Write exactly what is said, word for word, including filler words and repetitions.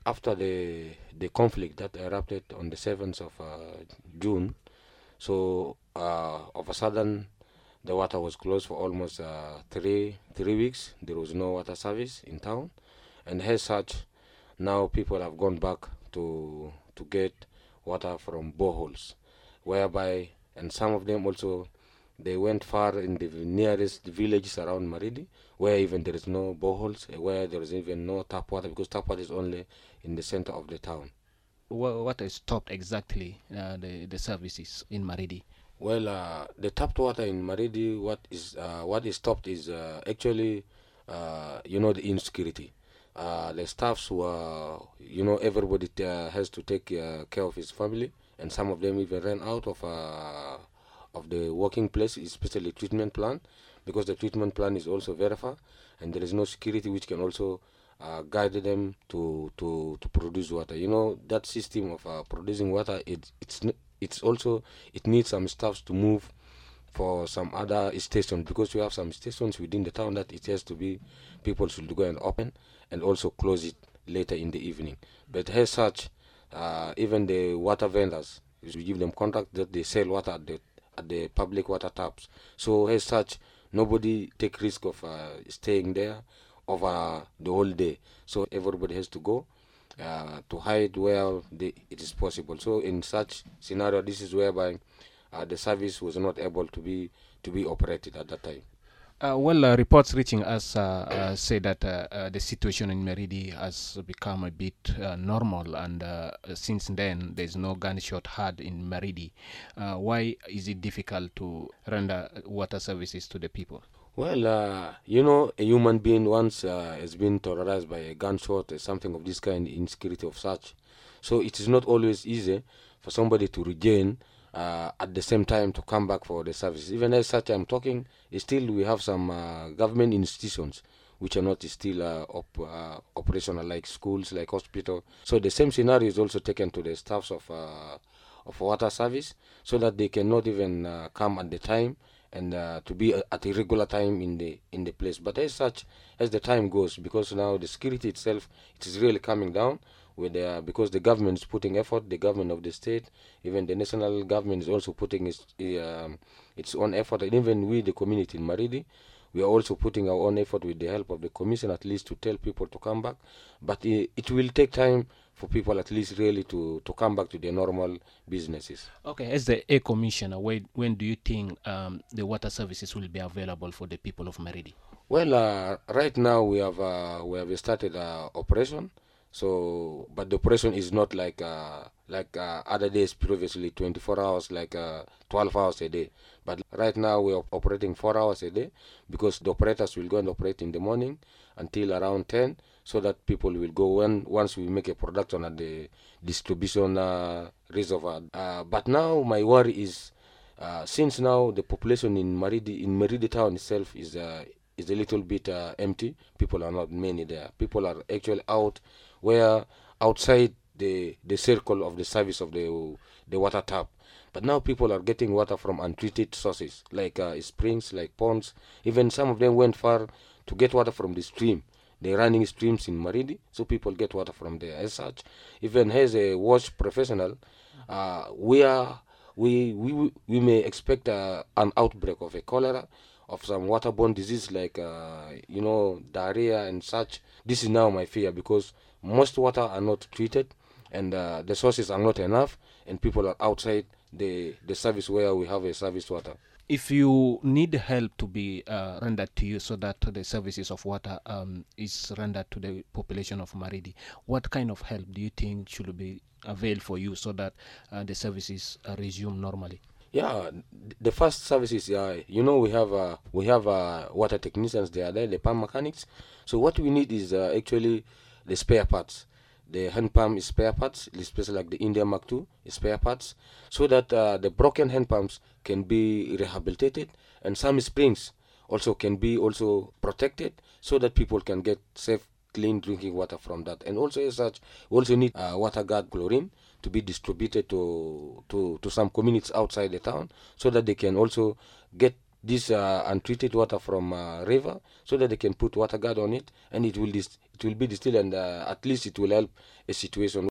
after the the conflict that erupted on the seventh of uh, June, so uh, of a sudden the water was closed for almost uh, three three weeks. There was no water service in town, and as such, now people have gone back to to get water from boreholes, whereby and some of them also they went far in the nearest villages around Maridi, where even there is no boreholes, eh, where there is even no tap water because tap water is only in the center of the town. Wha what is stopped exactly uh, the the services in Maridi? Well, uh, the tapped water in Maridi, what is uh, what is stopped is uh, actually, uh, you know, the insecurity. Uh, the staffs were, you know, everybody uh, has to take uh, care of his family, and some of them even ran out of uh, of the working place, especially treatment plant, because the treatment plant is also very far, and there is no security which can also uh, guide them to, to to produce water. You know that system of uh, producing water, it, it's n- it's also it needs some staffs to move for some other stations because we have some stations within the town that it has to be people should go and open and also close it later in the evening. But as such, uh, even the water vendors, we give them contract that they sell water at the at the public water taps. So as such, nobody take risk of uh, staying there over the whole day. So everybody has to go uh, to hide where the, it is possible. So in such scenario, this is whereby uh, the service was not able to be to be operated at that time. Uh, well, uh, reports reaching us uh, uh, say that uh, uh, the situation in Meridi has become a bit uh, normal, and uh, since then there's no gunshot heard in Meridi. Uh, why is it difficult to render water services to the people? Well, uh, you know, a human being once uh, has been terrorized by a gunshot or something of this kind, insecurity of such. So it is not always easy for somebody to regain uh, at the same time to come back for the service. Even as such, I'm talking, still we have some uh, government institutions which are not still uh, op- uh, operational, like schools, like hospital. So the same scenario is also taken to the staffs of uh, of water service, so that they cannot even uh, come at the time and uh, to be at a regular time in the in the place. But as such, as the time goes, because now the security itself it is really coming down with the, because the government is putting effort, the government of the state, even the national government is also putting its um, its own effort, and even we, the community in Maridi, we are also putting our own effort with the help of the commission at least to tell people to come back. But it, it will take time for people at least really to, to come back to their normal businesses. Okay, as the Air Commissioner, when, when do you think um, the water services will be available for the people of Meridi? Well, uh, right now we have uh, we have started uh, operation. So, but the operation is not like uh, like uh, other days previously, twenty-four hours, like uh, twelve hours a day. But right now we are operating four hours a day because the operators will go and operate in the morning until around ten, so that people will go when once we make a production at the distribution uh, reservoir. Uh, but now my worry is uh, since now the population in Maridi in Maridi town itself is uh, is a little bit uh, empty. People are not many there. People are actually out where outside the the circle of the service of the the water tap. But now people are getting water from untreated sources like uh, springs, like ponds. Even some of them went far to get water from the stream. They're running streams in Maridi, so people get water from there. As such, even as a wash professional, uh, we are we we we may expect uh, an outbreak of a cholera, of some waterborne disease like uh, you know diarrhea and such. This is now my fear because most water are not treated, and uh, the sources are not enough, and people are outside the the service where we have a service water. If you need help to be uh, rendered to you so that the services of water um, is rendered to the population of Maridi, what kind of help do you think should be availed for you so that uh, the services uh, resume normally? Yeah, the first services, yeah, you know, we have uh, we have uh, water technicians. They are there, the pump mechanics. So what we need is uh, actually the spare parts. The hand pump is spare parts, especially like the India Mark two is spare parts, so that uh, the broken hand pumps can be rehabilitated, and some springs also can be also protected, so that people can get safe, clean drinking water from that. And also as such, we also need uh, water guard chlorine to be distributed to, to, to some communities outside the town, so that they can also get this uh, untreated water from uh, river, so that they can put water guard on it, and it will dis- it will be distilled, and uh, at least it will help a situation